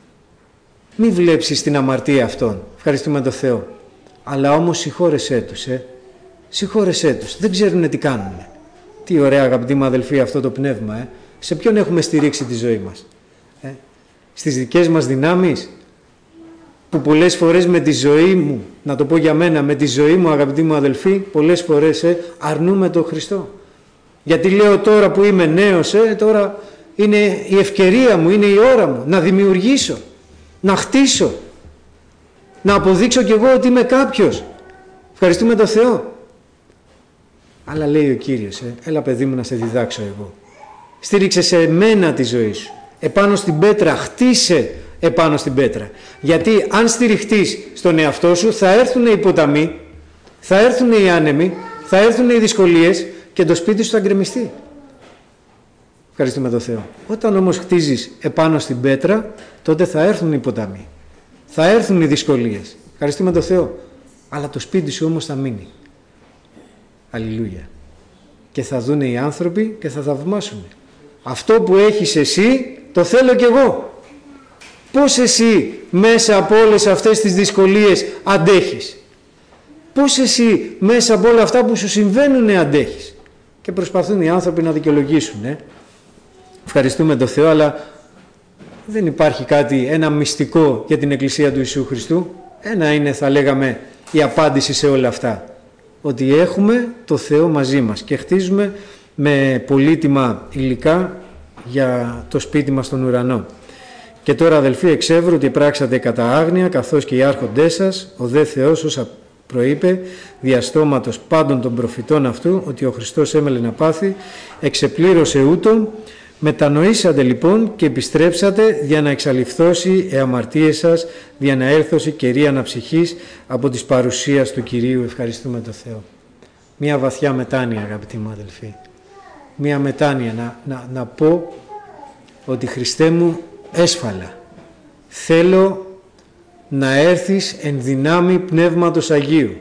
[SPEAKER 1] Μη βλέψεις την αμαρτία αυτών. Ευχαριστούμε τον Θεό. Αλλά όμως συγχώρεσέ τους. Συγχώρεσέ τους. Δεν ξέρουν τι κάνουν. Τι ωραία, αγαπητοί μου αδελφοί, αυτό το πνεύμα. Σε ποιον έχουμε στηρίξει τη ζωή μας? Στις δικές μας δυνάμεις, που πολλές φορές με τη ζωή μου, να το πω για μένα, με τη ζωή μου, αγαπητοί μου αδελφοί, πολλές φορές αρνούμε τον Χριστό. Γιατί λέω τώρα που είμαι νέος, τώρα είναι η ευκαιρία μου, είναι η ώρα μου να δημιουργήσω, να χτίσω, να αποδείξω κι εγώ ότι είμαι κάποιος. Ευχαριστούμε τον Θεό. Αλλά λέει ο Κύριος, έλα παιδί μου να σε διδάξω εγώ. Στήριξε σε μένα τη ζωή σου. Επάνω στην πέτρα, χτίσε επάνω στην πέτρα. Γιατί αν στηριχτείς στον εαυτό σου, θα έρθουν οι ποταμοί, θα έρθουν οι άνεμοι, θα έρθουν οι δυσκολίες και το σπίτι σου θα γκρεμιστεί. Ευχαριστούμε τον Θεό. Όταν όμως χτίζεις επάνω στην πέτρα, τότε θα έρθουν οι ποταμοί, θα έρθουν οι δυσκολίες. Ευχαριστούμε τον Θεό. Αλλά το σπίτι σου όμως θα μείνει. Αλληλούια. Και θα δουν οι άνθρωποι και θα θαυμάσουν. Αυτό που έχεις εσύ, το θέλω κι εγώ. Πώς εσύ μέσα από όλες αυτές τις δυσκολίες αντέχεις? Πώς εσύ μέσα από όλα αυτά που σου συμβαίνουν αντέχεις? Και προσπαθούν οι άνθρωποι να δικαιολογήσουν. Ευχαριστούμε τον Θεό, αλλά δεν υπάρχει κάτι, ένα μυστικό για την Εκκλησία του Ιησού Χριστού. Ένα είναι, θα λέγαμε, η απάντηση σε όλα αυτά. Ότι έχουμε το Θεό μαζί μας και χτίζουμε με πολύτιμα υλικά για το σπίτι μας στον ουρανό. Και τώρα, αδελφοί, εξεύρω ότι πράξατε κατά άγνοια, καθώς και οι άρχοντές σας, ο δε Θεός όσα προείπε διαστόματος πάντων των προφητών αυτού, ότι ο Χριστός έμελε να πάθει, εξεπλήρωσε ούτω. Μετανοήσατε λοιπόν και επιστρέψατε για να εξαλειφθώσει αμαρτίες σας, για να έρθωση καιρή αναψυχής από της παρουσίας του Κυρίου. Ευχαριστούμε τον Θεό. Μια βαθιά μετάνοια, αγαπητοί μου αδελφοί. Μια μετάνοια να πω ότι Χριστέ μου έσφαλα. Θέλω να έρθεις εν δυνάμει Πνεύματος Αγίου.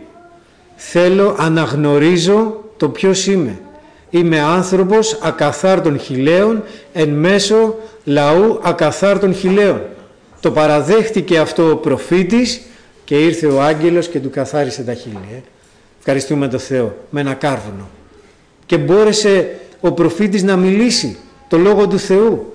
[SPEAKER 1] Θέλω, αναγνωρίζω το ποιος είμαι. Είμαι άνθρωπος ακαθάρτων χιλέων εν μέσω λαού ακαθάρτων χιλέων. Το παραδέχτηκε αυτό ο προφήτης και ήρθε ο άγγελος και του καθάρισε τα χείλη. Ευχαριστούμε τον Θεό με ένα κάρβουνο. Και μπόρεσε ο προφήτης να μιλήσει το λόγο του Θεού.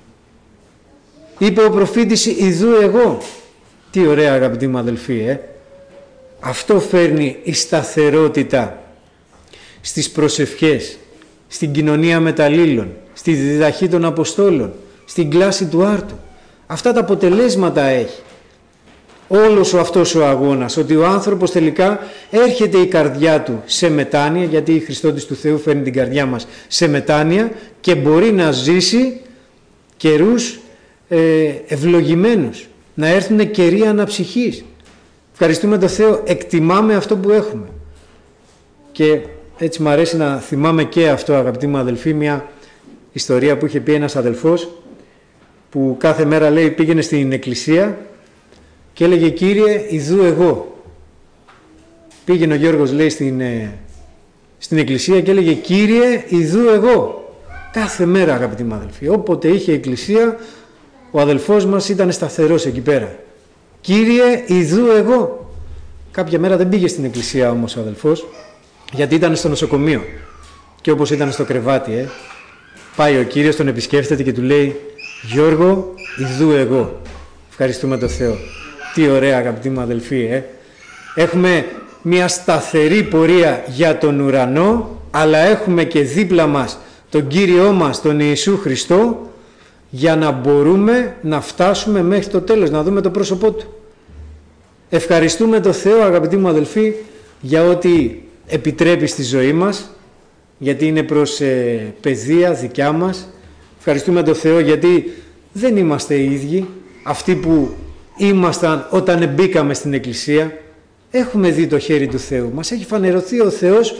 [SPEAKER 1] Είπε ο προφήτης, ιδού εγώ. Τι ωραία, αγαπητοί μου αδελφοί. Αυτό φέρνει η σταθερότητα στις προσευχές, στην κοινωνία μεταλλήλων, στη διδαχή των Αποστόλων, στην κλάση του άρτου. Αυτά τα αποτελέσματα έχει όλος αυτός ο αγώνας, ότι ο άνθρωπος τελικά έρχεται η καρδιά του σε μετάνοια, γιατί η Χριστότης του Θεού φέρνει την καρδιά μας σε μετάνοια και μπορεί να ζήσει καιρούς ευλογημένους, να έρθουν καιροί αναψυχής. Ευχαριστούμε τον Θεό, εκτιμάμε αυτό που έχουμε. Και έτσι μου αρέσει να θυμάμαι και αυτό, αγαπητοί μου αδελφοί, μια ιστορία που είχε πει ένας αδελφός, που κάθε μέρα λέει πήγαινε στην εκκλησία και έλεγε «Κύριε, ιδού εγώ». Πήγαινε ο Γιώργος, λέει, στην εκκλησία και έλεγε «Κύριε, ιδού εγώ». Κάθε μέρα, αγαπητοί μου αδελφοί, όποτε είχε εκκλησία, ο αδελφός μας ήταν σταθερός εκεί πέρα. «Κύριε, ιδού εγώ». Κάποια μέρα δεν πήγε στην εκκλησία όμως ο αδελφός, γιατί ήταν στο νοσοκομείο. Και όπως ήταν στο κρεβάτι, πάει ο Κύριος, τον επισκέφτεται και του λέει «Γιώργο, ιδού εγώ». Ευχαριστούμε τον Θεό. Τι ωραία, αγαπητοί μου αδελφοί, Έχουμε μια σταθερή πορεία για τον ουρανό, αλλά έχουμε και δίπλα μας τον Κύριό μας, τον Ιησού Χριστό, για να μπορούμε να φτάσουμε μέχρι το τέλος, να δούμε το πρόσωπό Του. Ευχαριστούμε τον Θεό, αγαπητοί μου αδελφοί, για ό,τι επιτρέπει στη ζωή μας, γιατί είναι προς παιδεία δικιά μας. Ευχαριστούμε τον Θεό γιατί δεν είμαστε οι ίδιοι, αυτοί που ήμασταν όταν μπήκαμε στην εκκλησία. Έχουμε δει το χέρι του Θεού, μας έχει φανερωθεί ο Θεός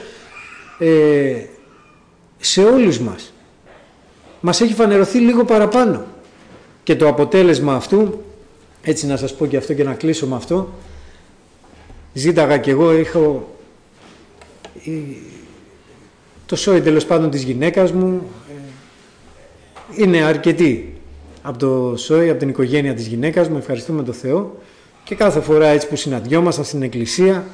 [SPEAKER 1] σε όλους μας. Μας έχει φανερωθεί λίγο παραπάνω. Και το αποτέλεσμα αυτού, έτσι να σας πω και αυτό και να κλείσω με αυτό, ζήταγα κι εγώ, το σόι τέλος πάντων της γυναίκας μου, είναι αρκετή από το σόι, από την οικογένεια της γυναίκας μου, ευχαριστούμε τον Θεό, και κάθε φορά έτσι που συναντιόμασταν στην εκκλησία,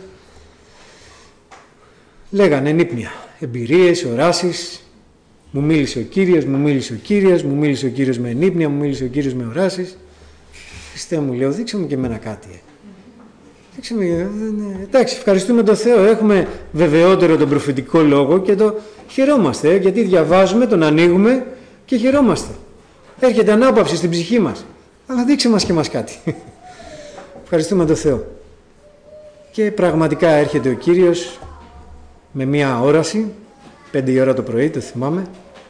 [SPEAKER 1] λέγανε ενύπνια, εμπειρίες, οράσεις, μου μίλησε ο Κύριος, μου μίλησε ο Κύριος, μου μίλησε ο Κύριος με ενύπνια, μου μίλησε ο Κύριος με οράσεις. Χριστέ μου, λέω, δείξε μου και εμένα κάτι. Δείξε μου, εντάξει, ευχαριστούμε τον Θεό, έχουμε βεβαιότερο τον προφητικό λόγο και το χαιρόμαστε, γιατί διαβάζουμε, τον ανοίγουμε και χαιρόμαστε. Έρχεται ανάπαυση στην ψυχή μας, αλλά δείξε μας και μας κάτι. Ευχαριστούμε τον Θεό. Και πραγματικά έρχεται ο Κύριος με μια όραση, 5 η ώρα το πρωί, το θυμάμαι,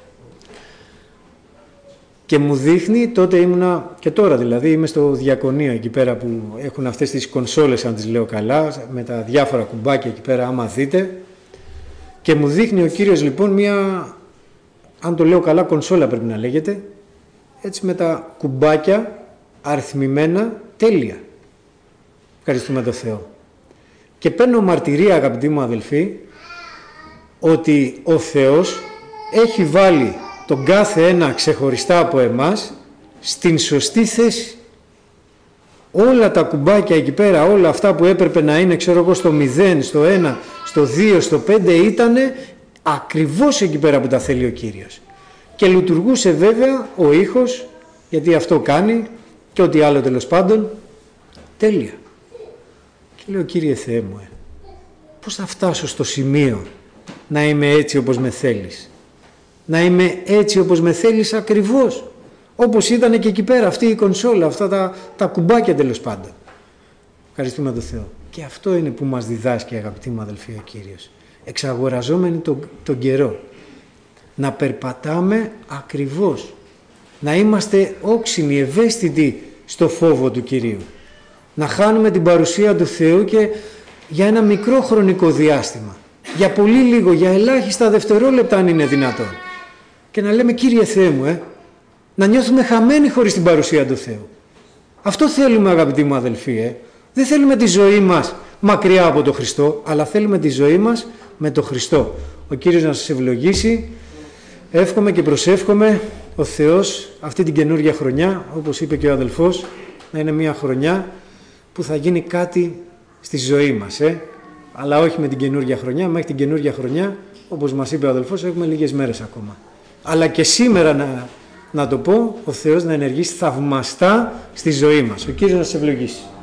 [SPEAKER 1] και μου δείχνει, τότε ήμουνα, και τώρα δηλαδή, είμαι στο διακονείο εκεί πέρα που έχουν αυτές τις κονσόλες, αν τις λέω καλά, με τα διάφορα κουμπάκια εκεί πέρα, άμα δείτε, και μου δείχνει ο Κύριος λοιπόν μια, αν το λέω καλά, κονσόλα πρέπει να λέγεται, έτσι με τα κουμπάκια αριθμημένα τέλεια. Ευχαριστούμε τον Θεό. Και παίρνω μαρτυρία, αγαπητοί μου αδελφοί, ότι ο Θεός έχει βάλει τον κάθε ένα ξεχωριστά από εμάς στην σωστή θέση. Όλα τα κουμπάκια εκεί πέρα, όλα αυτά που έπρεπε να είναι, ξέρω εγώ, στο 0, στο 1, στο 2, στο 5, ήτανε ακριβώς εκεί πέρα που τα θέλει ο Κύριος. Και λειτουργούσε βέβαια ο ήχος, γιατί αυτό κάνει, και ό,τι άλλο τέλος πάντων, τέλεια. Και λέω, Κύριε Θεέ μου, πώς θα φτάσω στο σημείο να είμαι έτσι όπως με θέλεις? Να είμαι έτσι όπως με θέλεις ακριβώς, όπως ήταν και εκεί πέρα αυτή η κονσόλα, αυτά τα κουμπάκια τέλος πάντων. Ευχαριστούμε τον Θεό. Και αυτό είναι που μας διδάσκει, αγαπητοί μου αδελφοί, ο Κύριος. Εξαγοραζόμενοι τον καιρό. Να περπατάμε ακριβώς. Να είμαστε όξινοι, ευαίσθητοι στο φόβο του Κυρίου. Να χάνουμε την παρουσία του Θεού και για ένα μικρό χρονικό διάστημα. Για πολύ λίγο, για ελάχιστα δευτερόλεπτα αν είναι δυνατόν. Και να λέμε, Κύριε Θεέ μου, να νιώθουμε χαμένοι χωρίς την παρουσία του Θεού. Αυτό θέλουμε, αγαπητοί μου αδελφοί. Δεν θέλουμε τη ζωή μας μακριά από τον Χριστό, αλλά θέλουμε τη ζωή μας με τον Χριστό. Ο Κύριος να σας ευλογήσει. Εύχομαι και προσεύχομαι ο Θεός αυτή την καινούργια χρονιά, όπως είπε και ο αδελφός, να είναι μια χρονιά που θα γίνει κάτι στη ζωή μας. Αλλά όχι με την καινούργια χρονιά, μέχρι την καινούργια χρονιά, όπως μας είπε ο αδελφός, έχουμε λίγες μέρες ακόμα. Αλλά και σήμερα να το πω, ο Θεός να ενεργήσει θαυμαστά στη ζωή μας. Ο Κύριος να σας ευλογήσει.